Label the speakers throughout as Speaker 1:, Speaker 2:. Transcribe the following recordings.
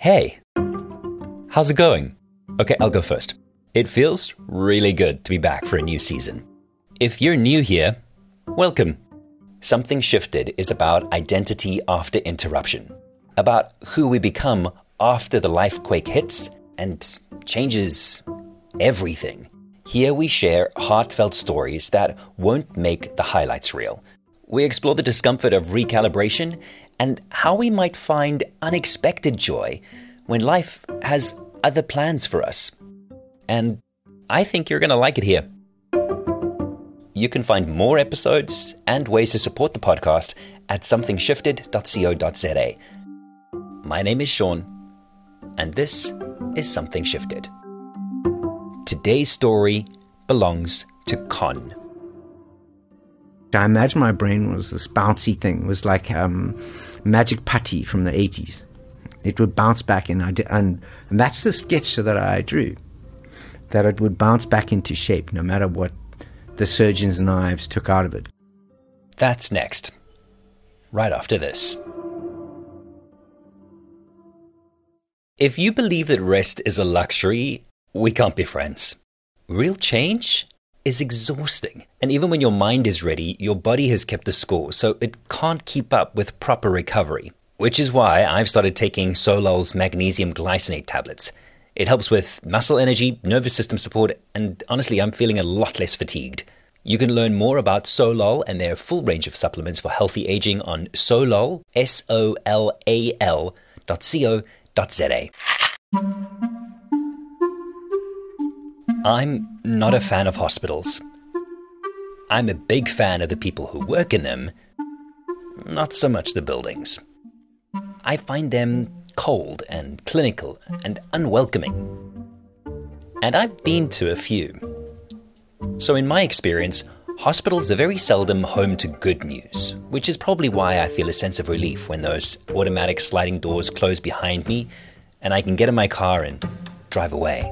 Speaker 1: Hey, how's it going? Okay, I'll go first. It feels really good to be back for a new season. If you're new here, welcome. Something Shifted is about identity after interruption, about who we become after the life quake hits and changes everything. Here we share heartfelt stories that won't make the highlights reel. We explore the discomfort of recalibration and how we might find unexpected joy when life has other plans for us. And I think you're going to like it here. You can find more episodes and ways to support the podcast at somethingshifted.co.za. My name is Sean, and this is Something Shifted. Today's story belongs to Con.
Speaker 2: I imagine my brain was this bouncy thing. It was like Magic Putty from the 80s. It would bounce back, and that's the sketch that I drew, that it would bounce back into shape no matter what the surgeon's knives took out of it.
Speaker 1: That's next, right after this. If you believe that rest is a luxury, we can't be friends. Real change is exhausting. And even when your mind is ready, your body has kept the score, so it can't keep up with proper recovery. Which is why I've started taking Solol's magnesium glycinate tablets. It helps with muscle energy, nervous system support, and honestly, I'm feeling a lot less fatigued. You can learn more about Solol and their full range of supplements for healthy aging on Solol, SOLAL.co.za. I'm not a fan of hospitals. I'm a big fan of the people who work in them, not so much the buildings. I find them cold and clinical and unwelcoming. And I've been to a few. So in my experience, hospitals are very seldom home to good news, which is probably why I feel a sense of relief when those automatic sliding doors close behind me and I can get in my car and drive away.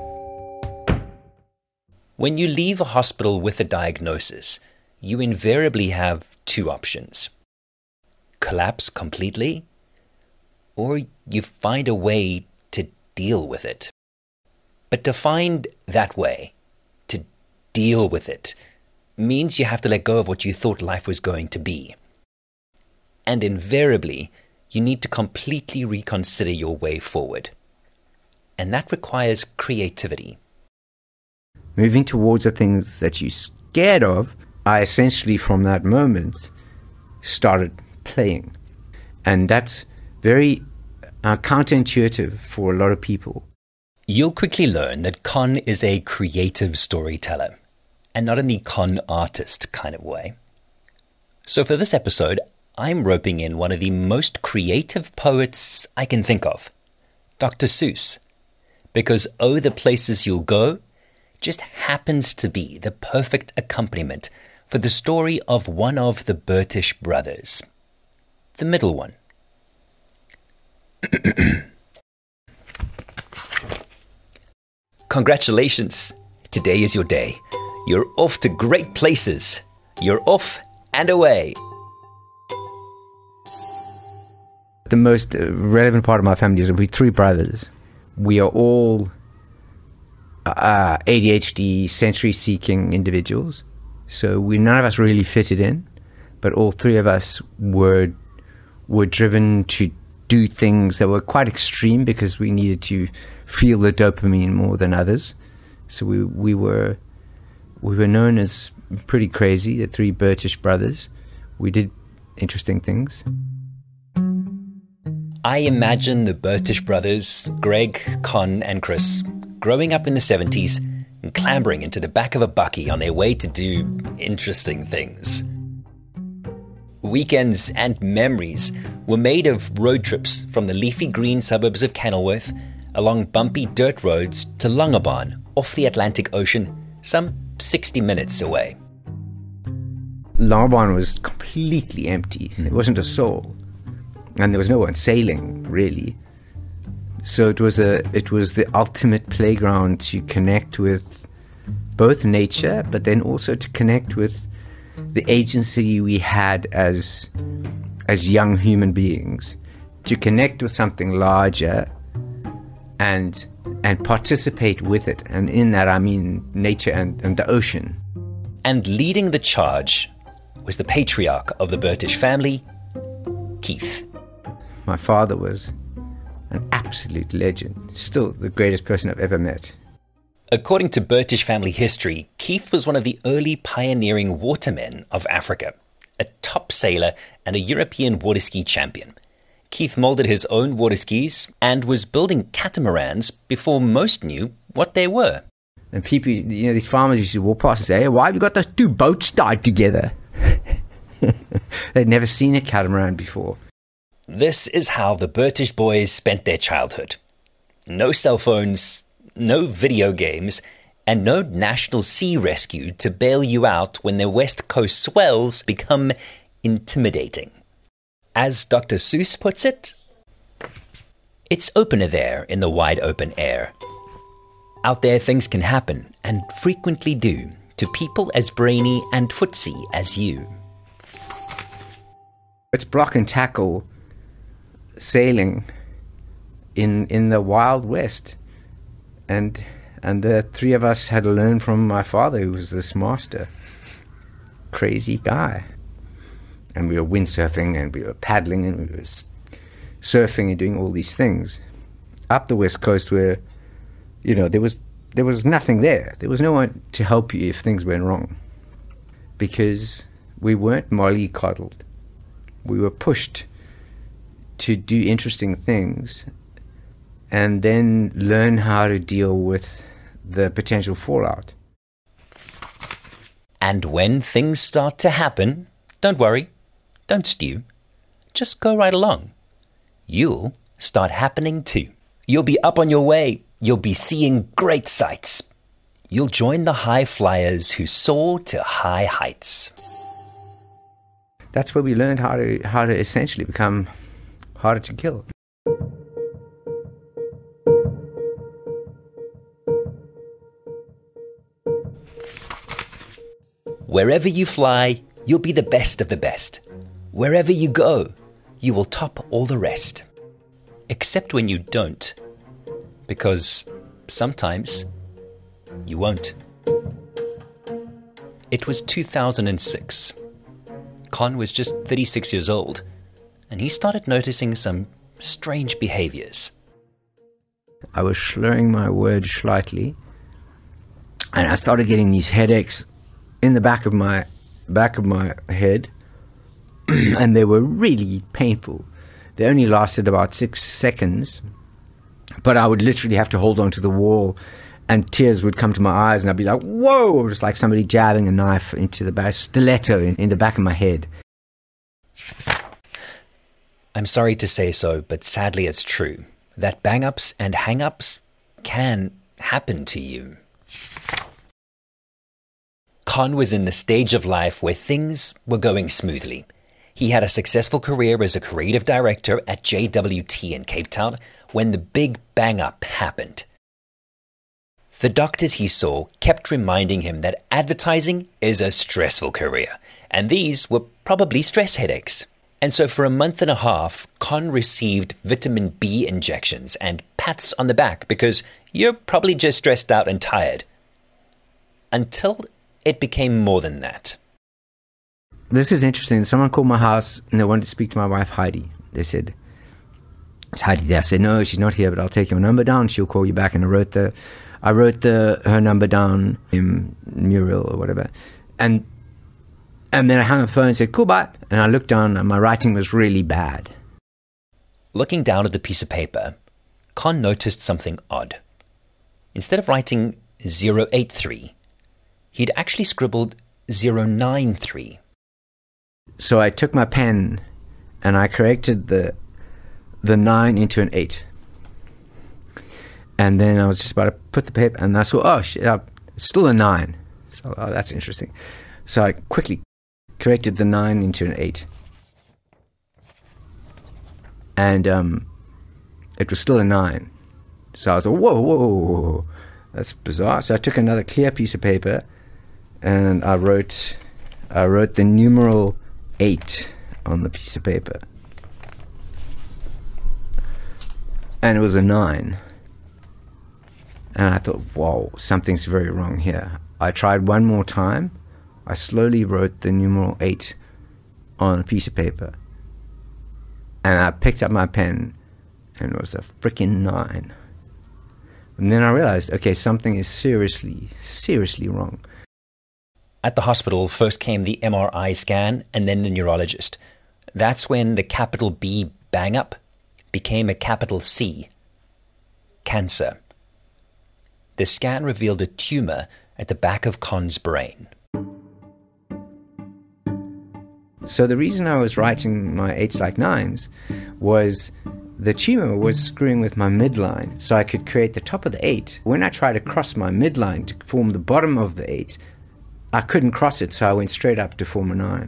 Speaker 1: When you leave a hospital with a diagnosis, you invariably have two options. Collapse completely, or you find a way to deal with it. But to find that way, to deal with it, means you have to let go of what you thought life was going to be. And invariably, you need to completely reconsider your way forward. And that requires creativity.
Speaker 2: Moving towards the things that you're scared of, I essentially, from that moment, started playing. And that's very counterintuitive for a lot of people.
Speaker 1: You'll quickly learn that Con is a creative storyteller, and not in the con artist kind of way. So for this episode, I'm roping in one of the most creative poets I can think of, Dr. Seuss, because Oh, the Places You'll Go just happens to be the perfect accompaniment for the story of one of the British brothers, the middle one. Congratulations! Today is your day. You're off to great places. You're off and away.
Speaker 2: The most relevant part of my family is we three brothers. We are all ADHD, sensory-seeking individuals. So none of us really fitted in, but all three of us were driven to do things that were quite extreme because we needed to feel the dopamine more than others. So we were known as pretty crazy, the three British brothers. We did interesting things.
Speaker 1: I imagine the British brothers, Greg, Con, and Chris, growing up in the 70s and clambering into the back of a bucky on their way to do interesting things. Weekends and memories were made of road trips from the leafy green suburbs of Kenilworth along bumpy dirt roads to Longabon off the Atlantic Ocean, some 60 minutes away.
Speaker 2: Longabon was completely empty. There wasn't a soul. And there was no one sailing, really. So it was the ultimate playground to connect with both nature, but then also to connect with the agency we had as young human beings, to connect with something larger and participate with it. And in that, I mean nature and the ocean.
Speaker 1: And leading the charge was the patriarch of the Burtish family, Keith.
Speaker 2: My father was an absolute legend, still the greatest person I've ever met.
Speaker 1: According to Burtish family history, Keith was one of the early pioneering watermen of Africa, a top sailor and a European water ski champion. Keith molded his own water skis and was building catamarans before most knew what they were.
Speaker 2: And people, these farmers used to walk past and say, "Hey, why have you got those two boats tied together?" They'd never seen a catamaran before.
Speaker 1: This is how the Burtish boys spent their childhood. No cell phones, no video games, and no national sea rescue to bail you out when the west coast swells become intimidating. As Dr. Seuss puts it, it's opener there in the wide open air. Out there things can happen, and frequently do, to people as brainy and footsy as you.
Speaker 2: It's block and tackle sailing in the Wild West. And the three of us had to learn from my father, who was this master. Crazy guy. And we were windsurfing, and we were paddling, and we were surfing and doing all these things. Up the West Coast where, there was nothing there. There was no one to help you if things went wrong. Because we weren't mollycoddled. We were pushed to do interesting things and then learn how to deal with the potential fallout.
Speaker 1: And when things start to happen, don't worry, don't stew. Just go right along. You'll start happening too. You'll be up on your way. You'll be seeing great sights. You'll join the high flyers who soar to high heights.
Speaker 2: That's where we learned how to essentially become harder to kill.
Speaker 1: Wherever you fly, you'll be the best of the best. Wherever you go, you will top all the rest. Except when you don't. Because sometimes you won't. It was 2006. Con was just 36 years old, and he started noticing some strange behaviors.
Speaker 2: I was slurring my words slightly, and I started getting these headaches in the back of my head, and they were really painful. They only lasted about 6 seconds, but I would literally have to hold on to the wall, and tears would come to my eyes, and I'd be like, whoa, just like somebody jabbing a knife into the back, stiletto in the back of my head.
Speaker 1: I'm sorry to say so, but sadly it's true, that bang-ups and hang-ups can happen to you. Con was in the stage of life where things were going smoothly. He had a successful career as a creative director at JWT in Cape Town when the big bang-up happened. The doctors he saw kept reminding him that advertising is a stressful career, and these were probably stress headaches. And so for a month and a half, Con received vitamin B injections and pats on the back because you're probably just stressed out and tired. Until it became more than that.
Speaker 2: This is interesting. Someone called my house and they wanted to speak to my wife, Heidi. They said, "Is Heidi there?" I said, "No, she's not here, but I'll take your number down. She'll call you back." And I wrote her number down in Muriel or whatever. And then I hung up the phone and said, "Cool, bye." And I looked down and my writing was really bad.
Speaker 1: Looking down at the piece of paper, Con noticed something odd. Instead of writing 083, he'd actually scribbled 093.
Speaker 2: So I took my pen and I corrected the 9 into an 8. And then I was just about to put the paper, and I saw, oh shit, it's still a 9. So, oh, that's interesting. So I quickly corrected the 9 into an 8. And it was still a 9. So I was like, whoa, that's bizarre. So I took another clear piece of paper and I wrote the numeral 8 on the piece of paper. And it was a 9. And I thought, whoa, something's very wrong here. I tried one more time. I slowly wrote the numeral 8 on a piece of paper. And I picked up my pen, and it was a freaking 9. And then I realized, okay, something is seriously, seriously wrong.
Speaker 1: At the hospital, first came the MRI scan and then the neurologist. That's when the capital B bang-up became a capital C, cancer. The scan revealed a tumor at the back of Con's brain.
Speaker 2: So the reason I was writing my 8s like 9s was the tumor was screwing with my midline, so I could create the top of the 8. When I tried to cross my midline to form the bottom of the 8, I couldn't cross it, so I went straight up to form a 9.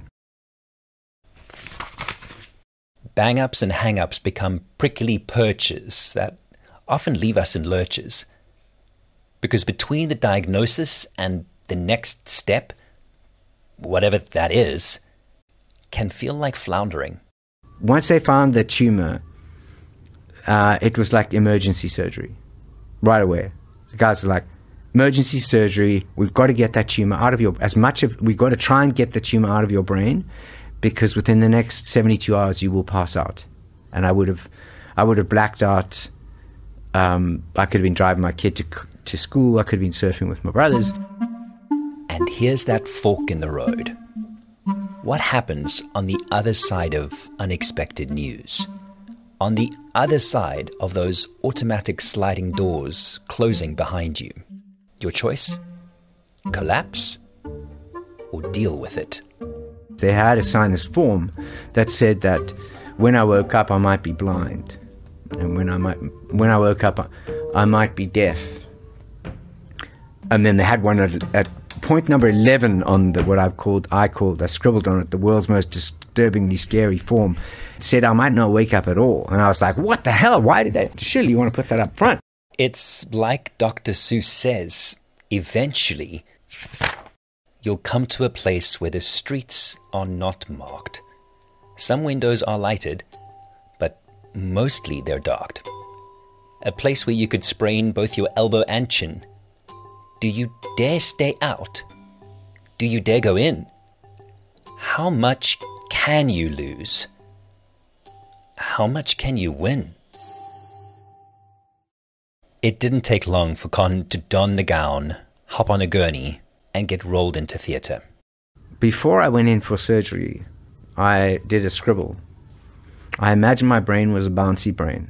Speaker 1: Bang-ups and hang-ups become prickly perches that often leave us in lurches. Because between the diagnosis and the next step, whatever that is, can feel like floundering.
Speaker 2: Once they found the tumor, it was like emergency surgery. Right away. The guys were like, emergency surgery, we've got to get that tumor out of your, we've got to try and get the tumor out of your brain, because within the next 72 hours you will pass out. And I would have blacked out. I could have been driving my kid to school. I could have been surfing with my brothers.
Speaker 1: And here's that fork in the road. What happens on the other side of unexpected news? On the other side of those automatic sliding doors closing behind you? Your choice? Collapse? Or deal with it?
Speaker 2: They had to sign this form that said that when I woke up I might be blind, and when I woke up I might be deaf. And then they had one at point number 11 on I scribbled on it, the world's most disturbingly scary form. It said I might not wake up at all. And I was like, what the hell? Why did they? Surely you want to put that up front.
Speaker 1: It's like Dr. Seuss says, eventually you'll come to a place where the streets are not marked. Some windows are lighted, but mostly they're darked. A place where you could sprain both your elbow and chin. Do you dare stay out? Do you dare go in? How much can you lose? How much can you win? It didn't take long for Con to don the gown, hop on a gurney, and get rolled into theatre.
Speaker 2: Before I went in for surgery, I did a scribble. I imagined my brain was a bouncy brain,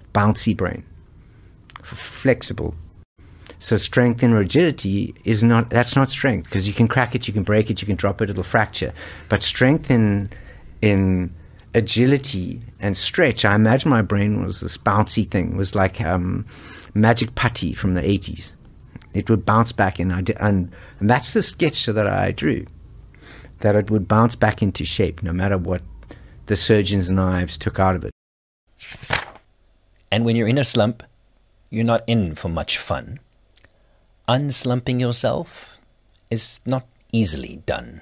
Speaker 2: flexible. So strength and rigidity that's not strength, because you can crack it, you can break it, you can drop it, it'll fracture. But strength in agility and stretch, I imagine my brain was this bouncy thing. It was like magic putty from the 80s. It would bounce back, and that's the sketch that I drew, that it would bounce back into shape no matter what the surgeon's knives took out of it.
Speaker 1: And when you're in a slump, you're not in for much fun. Unslumping yourself is not easily done.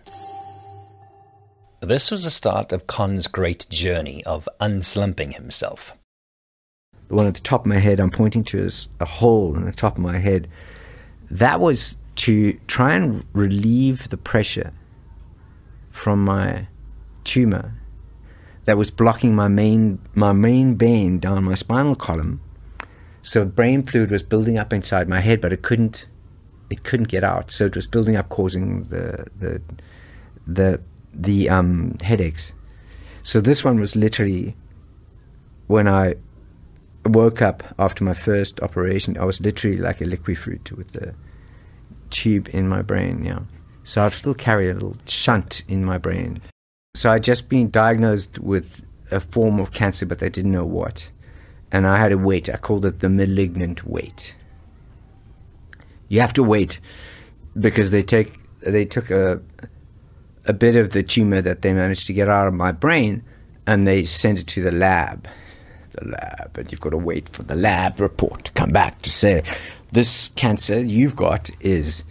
Speaker 1: This was the start of Con's great journey of unslumping himself.
Speaker 2: The one at the top of my head I'm pointing to is a hole in the top of my head. That was to try and relieve the pressure from my tumor that was blocking my main vein down my spinal column. So brain fluid was building up inside my head, but it couldn't get out. So it was building up, causing the headaches. So this one was literally, when I woke up after my first operation, I was literally like a liquefruit with the tube in my brain. Yeah. So I've still carry a little shunt in my brain. So I'd just been diagnosed with a form of cancer, but they didn't know what. And I had to wait. I called it the malignant wait. You have to wait because they took a bit of the tumor that they managed to get out of my brain, and they sent it to the lab. And you've got to wait for the lab report to come back to say, this cancer you've got is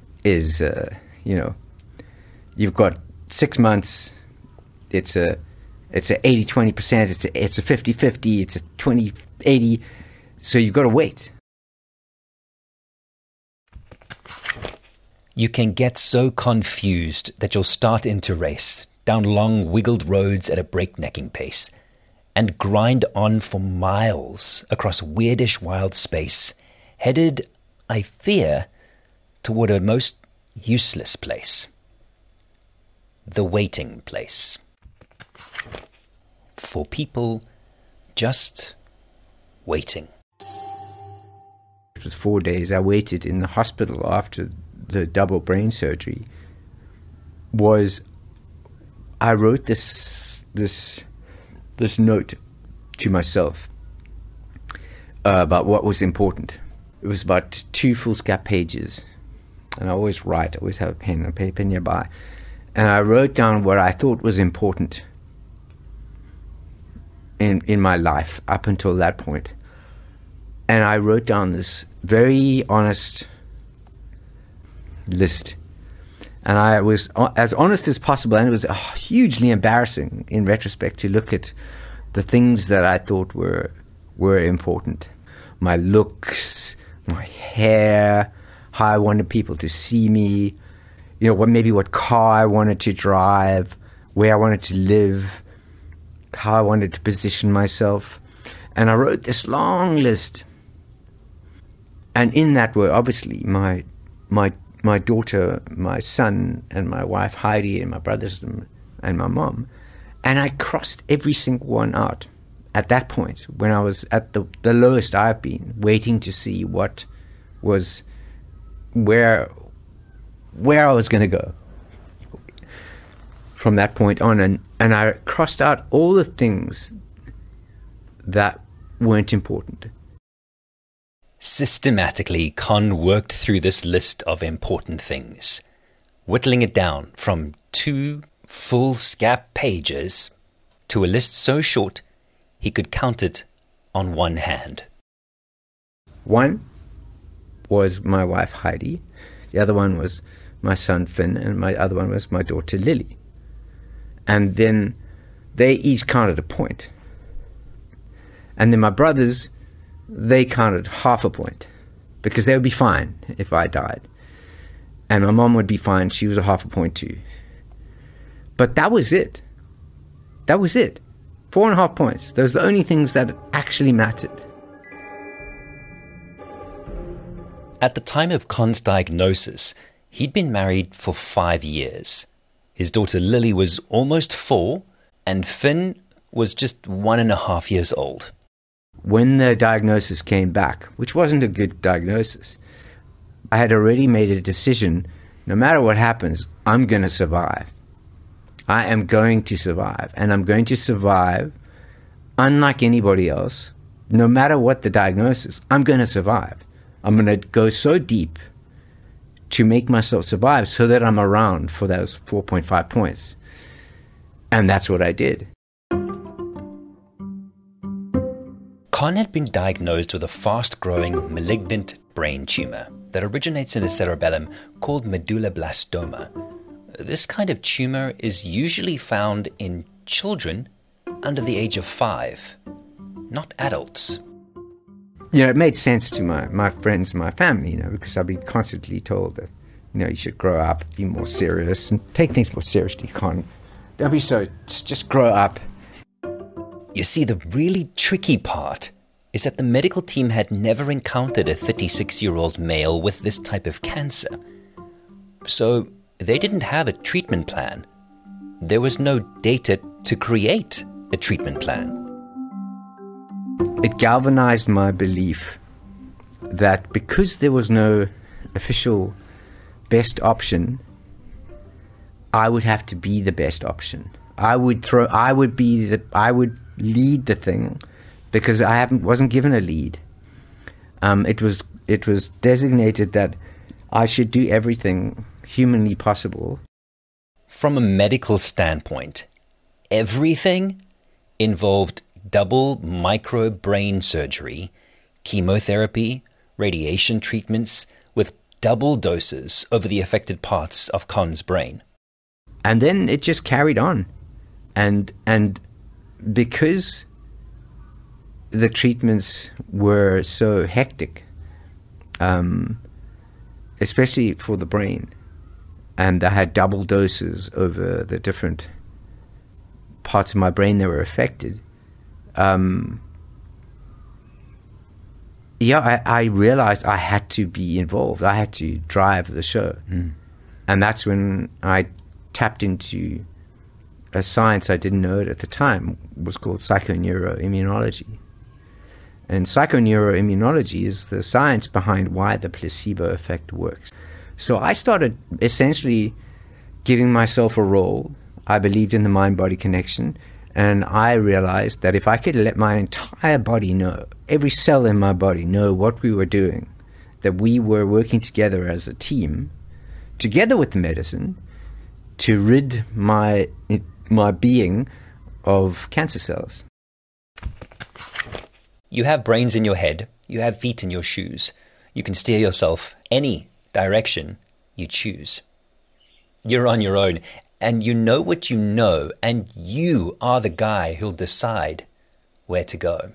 Speaker 2: you've got 6 months. It's a 80-20%. It's a 50-50. It's a 20-80. So you've got to wait.
Speaker 1: You can get so confused that you'll start into race down long wiggled roads at a breaknecking pace and grind on for miles across weirdish wild space, headed, I fear, toward a most useless place. The waiting place. For people just waiting.
Speaker 2: It was 4 days. I waited in the hospital after the double brain surgery. I wrote this note to myself about what was important. It was about 2 foolscap pages, and I always write. I always have a paper nearby, and I wrote down what I thought was important in my life up until that point. And I wrote down this very honest list. And I was as honest as possible, and it was hugely embarrassing in retrospect to look at the things that I thought were important. My looks, my hair, how I wanted people to see me, what car I wanted to drive, where I wanted to live, how I wanted to position myself. And I wrote this long list. And in that were obviously my daughter, my son, and my wife Heidi, and my brothers and my mom. And I crossed every single one out at that point when I was at the lowest I've been, waiting to see what was where I was going to go from that point on. And I crossed out all the things that weren't important.
Speaker 1: Systematically, Con worked through this list of important things, whittling it down from 2 foolscap pages to a list so short he could count it on one hand.
Speaker 2: One was my wife Heidi, the other one was my son Finn, and my other one was my daughter Lily. And then they each counted a point. And then my brothers, they counted half a point, because they would be fine if I died. And my mom would be fine. She was a half a point too. But that was it. That was it. 4.5 points. Those are the only things that actually mattered.
Speaker 1: At the time of Con's diagnosis, he'd been married for 5 years. His daughter Lily was almost 4, and Finn was just 1.5 years old.
Speaker 2: When the diagnosis came back, which wasn't a good diagnosis, I had already made a decision. No matter what happens, I'm going to survive. I am going to survive, and I'm going to survive unlike anybody else. No matter what the diagnosis, I'm going to survive. I'm going to go so deep to make myself survive so that I'm around for those 4.5 points. And that's what I did.
Speaker 1: Con had been diagnosed with a fast-growing malignant brain tumor that originates in the cerebellum called medulloblastoma. This kind of tumor is usually found in children under the age of 5, not adults.
Speaker 2: It made sense to my friends and my family, because I've been constantly told that, you should grow up, be more serious, and take things more seriously, Con. Don't be so, just grow up.
Speaker 1: You see, the really tricky part is that the medical team had never encountered a 36-year-old male with this type of cancer. So they didn't have a treatment plan. There was no data to create a treatment plan.
Speaker 2: It galvanized my belief that because there was no official best option, I would have to be the best option. I would lead the thing because I wasn't given a lead. It was designated that I should do everything humanly possible.
Speaker 1: From a medical standpoint, everything involved double micro brain surgery, chemotherapy, radiation treatments with double doses over the affected parts of Con's brain.
Speaker 2: And then it just carried on. And because the treatments were so hectic, especially for the brain, and I had double doses over the different parts of my brain that were affected. I realized I had to be involved. I had to drive the show. And that's when I tapped into a science I didn't know it at the time. It was called psychoneuroimmunology. And psychoneuroimmunology is the science behind why the placebo effect works. So I started essentially giving myself a role. I believed in the mind-body connection, and I realized that if I could let my entire body know, every cell in my body know what we were doing, that we were working together as a team, together with the medicine, to rid my being of cancer cells.
Speaker 1: You have brains in your head, you have feet in your shoes. You can steer yourself any direction you choose. You're on your own, and you know what you know, and you are the guy who'll decide where to go.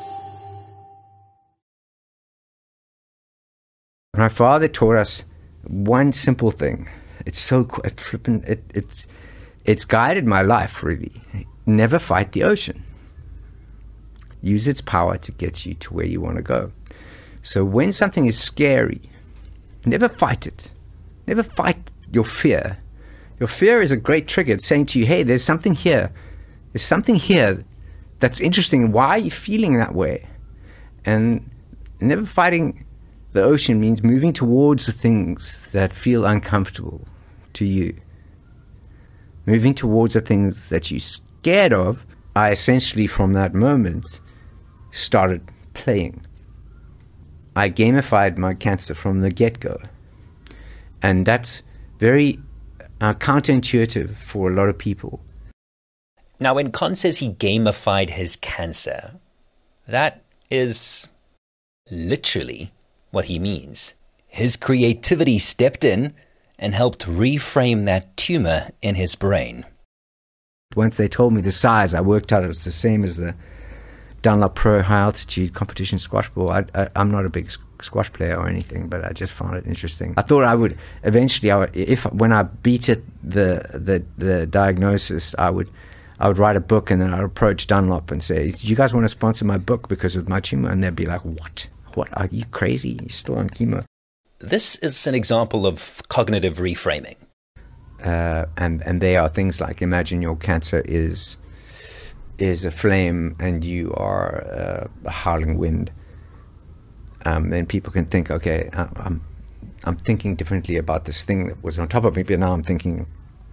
Speaker 2: My father taught us one simple thing. It's so flippant. It's guided my life, really. Never fight the ocean. Use its power to get you to where you want to go. So when something is scary, never fight it. Never fight your fear. Your fear is a great trigger. It's saying to you, hey, there's something here. There's something here that's interesting. Why are you feeling that way? And never fighting the ocean means moving towards the things that feel uncomfortable to you. Moving towards the things that you're scared of. I essentially, from that moment, started playing. I gamified my cancer from the get-go. And that's very counterintuitive for a lot of people.
Speaker 1: Now, when Con says he gamified his cancer, that is literally what he means. His creativity stepped in and helped reframe that tumor in his brain.
Speaker 2: Once they told me the size, I worked out it was the same as the Dunlop Pro High Altitude Competition Squash Ball. I'm not a big squash player or anything, but I just found it interesting. I thought I would eventually, when I beat it, the diagnosis, I would write a book, and then I'd approach Dunlop and say, "Do you guys want to sponsor my book because of my tumor?" And they'd be like, "What? What? Are you crazy? You're still on chemo."
Speaker 1: This is an example of cognitive reframing.
Speaker 2: And they are things like, imagine your cancer is a flame and you are a howling wind. Then people can think, okay, I'm thinking differently about this thing that was on top of me, but now I'm thinking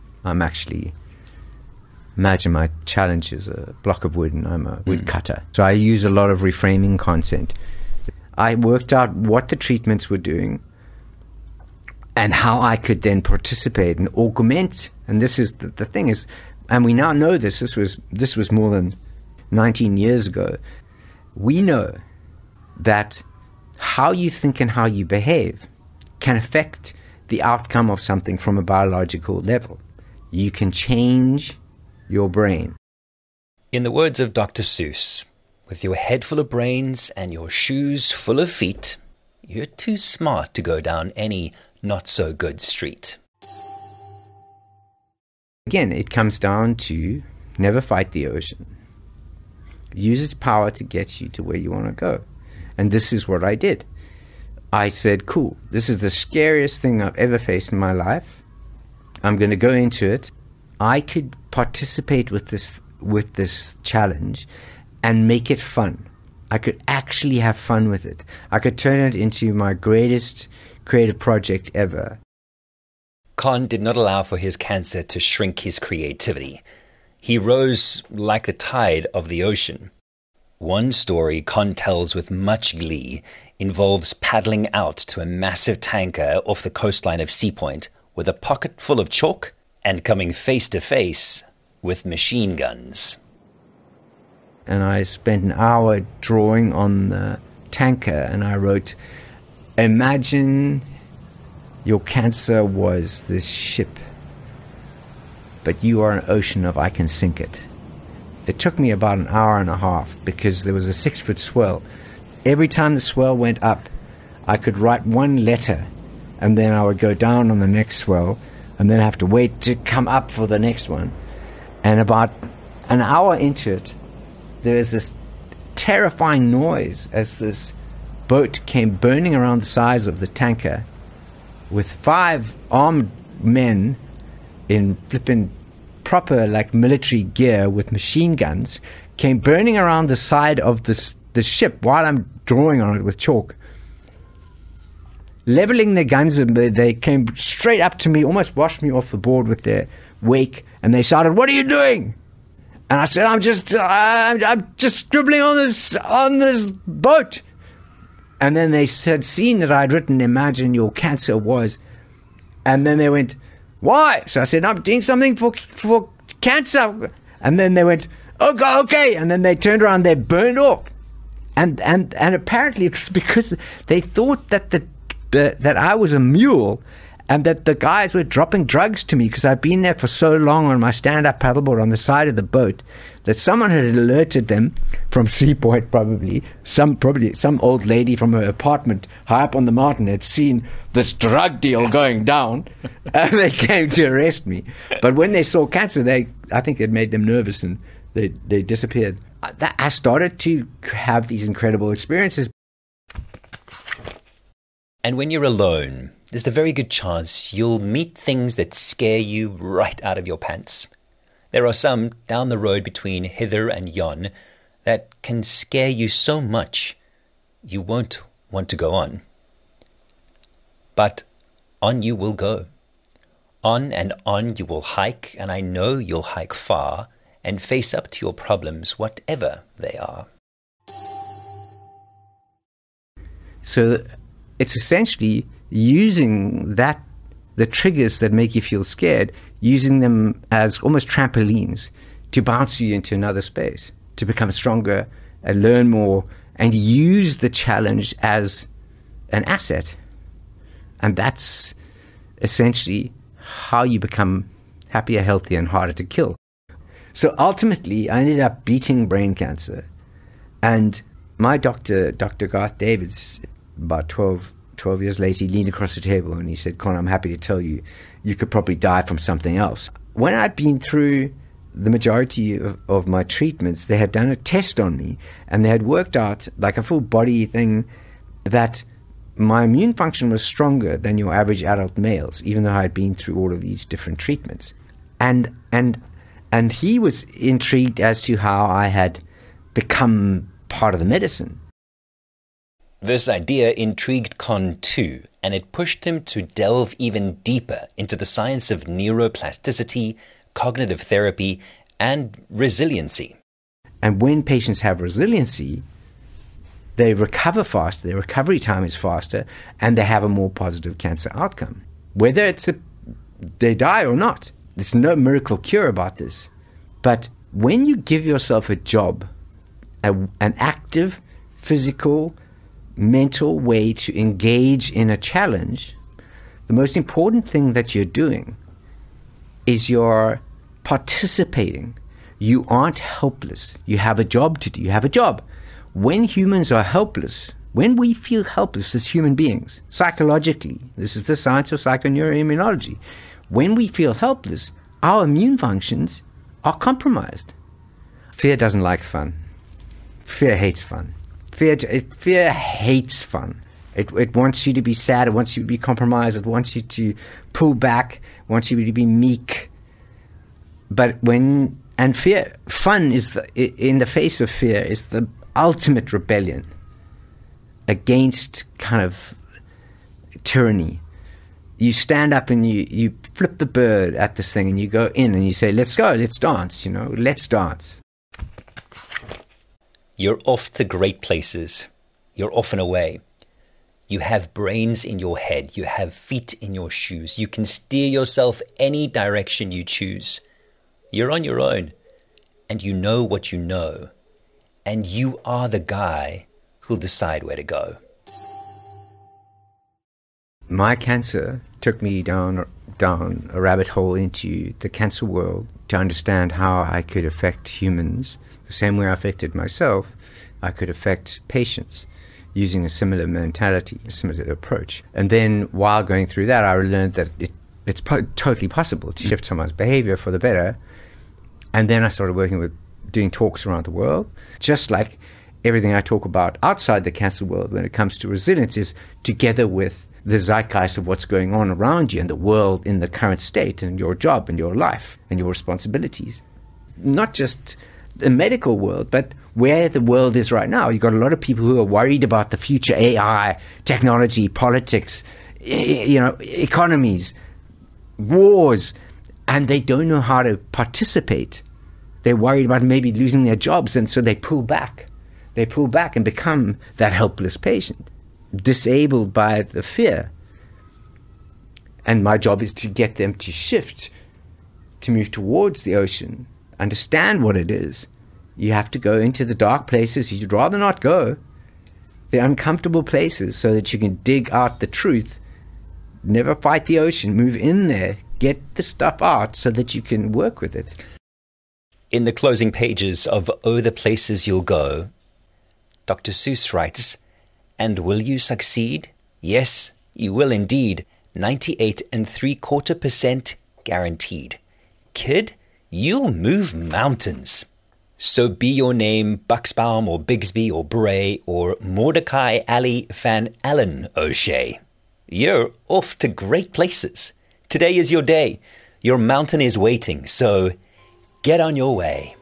Speaker 2: imagine my challenge is a block of wood and I'm a wood cutter. So I use a lot of reframing content. I worked out what the treatments were doing and how I could then participate and augment. And this is the thing is, and we now know this was more than 19 years ago. We know that how you think and how you behave can affect the outcome of something from a biological level. You can change your brain.
Speaker 1: In the words of Dr. Seuss, with your head full of brains and your shoes full of feet, you're too smart to go down any not-so-good street.
Speaker 2: Again, it comes down to never fight the ocean. Use its power to get you to where you want to go. And this is what I did. I said, cool, this is the scariest thing I've ever faced in my life. I'm going to go into it. I could participate with this challenge and make it fun. I could actually have fun with it. I could turn it into my greatest creative project ever.
Speaker 1: Con did not allow for his cancer to shrink his creativity. He rose like the tide of the ocean. One story Con tells with much glee involves paddling out to a massive tanker off the coastline of Sea Point with a pocket full of chalk and coming face to face with machine guns.
Speaker 2: And I spent an hour drawing on the tanker, and I wrote, imagine your cancer was this ship, but you are an ocean of I can sink it. It took me about an hour and a half because there was a 6-foot swell. Every time the swell went up, I could write one letter, and then I would go down on the next swell, and then I have to wait to come up for the next one. And about an hour into it, there was this terrifying noise as this boat came burning around the sides of the tanker with 5 armed men in flipping proper like military gear with machine guns, came burning around the side of the ship while I'm drawing on it with chalk. Leveling their guns, and they came straight up to me, almost washed me off the board with their wake, and they shouted, "What are you doing?" And I said, I'm just scribbling on this boat." And then they had seen that I'd written, "Imagine your cancer was," and then they went, "Why?" So I said, "I'm doing something for cancer." And then they went, "Oh, okay." And then they turned around, they burned off. And apparently it was because they thought that I was a mule, and that the guys were dropping drugs to me because I'd been there for so long on my stand-up paddleboard on the side of the boat, that someone had alerted them from Seapoint, probably some old lady from her apartment high up on the mountain had seen this drug deal going down, and they came to arrest me. But when they saw cancer, I think it made them nervous, and they disappeared. I started to have these incredible experiences.
Speaker 1: And when you're alone, there's a very good chance you'll meet things that scare you right out of your pants. There are some down the road between hither and yon that can scare you so much you won't want to go on. But on you will go. On and on you will hike, and I know you'll hike far and face up to your problems, whatever they are.
Speaker 2: So it's essentially using the triggers that make you feel scared, using them as almost trampolines to bounce you into another space, to become stronger and learn more, and use the challenge as an asset. And that's essentially how you become happier, healthier, and harder to kill. So ultimately, I ended up beating brain cancer. And my doctor, Dr. Garth Davids, about 12 years later, he leaned across the table and he said, "Con, I'm happy to tell you, you could probably die from something else." When I'd been through the majority of my treatments, they had done a test on me, and they had worked out, like a full body thing, that my immune function was stronger than your average adult males, even though I had been through all of these different treatments. And he was intrigued as to how I had become part of the medicine.
Speaker 1: This idea intrigued Con too, and it pushed him to delve even deeper into the science of neuroplasticity, cognitive therapy, and resiliency.
Speaker 2: And when patients have resiliency, they recover faster, their recovery time is faster, and they have a more positive cancer outcome. Whether they die or not, there's no miracle cure about this. But when you give yourself a job, an active, physical, mental way to engage in a challenge, the most important thing that you're doing is you're participating. You aren't helpless. You have a job to do. You have a job. When humans are helpless, when we feel helpless as human beings, psychologically, this is the science of psychoneuroimmunology, when we feel helpless, our immune functions are compromised. Fear doesn't like fun. Fear hates fun. Fear hates fun. It wants you to be sad. It wants you to be compromised. It wants you to pull back. It wants you to be meek. Fun is in the face of fear is the ultimate rebellion against kind of tyranny. You stand up and you flip the bird at this thing and you go in and you say, "Let's go, let's dance, let's dance."
Speaker 1: You're off to great places. You're off and away. You have brains in your head. You have feet in your shoes. You can steer yourself any direction you choose. You're on your own, and you know what you know. And you are the guy who'll decide where to go.
Speaker 2: My cancer took me down a rabbit hole into the cancer world to understand how I could affect humans the same way I affected myself. I could affect patients using a similar mentality, a similar approach. And then while going through that, I learned that it's totally possible to shift someone's behavior for the better. And then I started working with doing talks around the world. Just like everything I talk about outside the cancer world when it comes to resilience is together with the zeitgeist of what's going on around you and the world in the current state and your job and your life and your responsibilities. Not just the medical world, but where the world is right now. You've got a lot of people who are worried about the future, AI, technology, politics, economies, wars, and they don't know how to participate. They're worried about maybe losing their jobs, and so they pull back. They pull back and become that helpless patient, disabled by the fear. And my job is to get them to shift, to move towards the ocean, understand what it is. You have to go into the dark places you'd rather not go, the uncomfortable places, so that you can dig out the truth. Never fight the ocean. Move in there. Get the stuff out so that you can work with it.
Speaker 1: In the closing pages of Oh, the Places You'll Go, Dr. Seuss writes, "And will you succeed? Yes, you will indeed. 98.75% guaranteed. Kid, you'll move mountains. So be your name Buxbaum or Bigsby or Bray or Mordecai Ali Van Allen O'Shea. You're off to great places. Today is your day. Your mountain is waiting, so get on your way."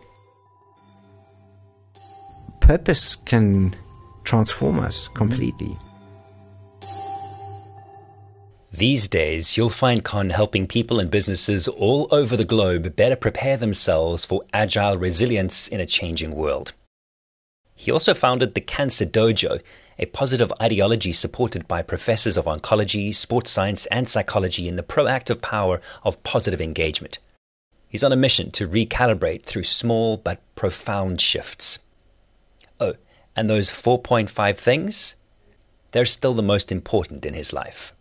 Speaker 2: Purpose can transform us completely.
Speaker 1: These days, you'll find Con helping people and businesses all over the globe better prepare themselves for agile resilience in a changing world. He also founded the Cancer Dojo, a positive ideology supported by professors of oncology, sports science, and psychology in the proactive power of positive engagement. He's on a mission to recalibrate through small but profound shifts. Oh, and those 4.5 things? They're still the most important in his life.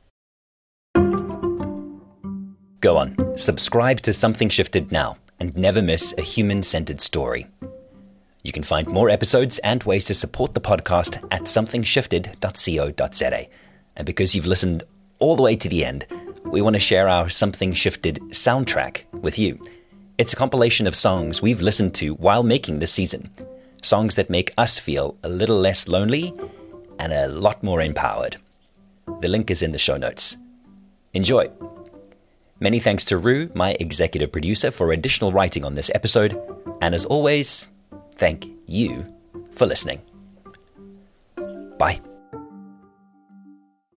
Speaker 1: Go on, subscribe to Something Shifted now and never miss a human-centered story. You can find more episodes and ways to support the podcast at somethingshifted.co.za. And because you've listened all the way to the end, we want to share our Something Shifted soundtrack with you. It's a compilation of songs we've listened to while making this season. Songs that make us feel a little less lonely and a lot more empowered. The link is in the show notes. Enjoy. Many thanks to Rue, my executive producer, for additional writing on this episode. And as always, thank you for listening. Bye.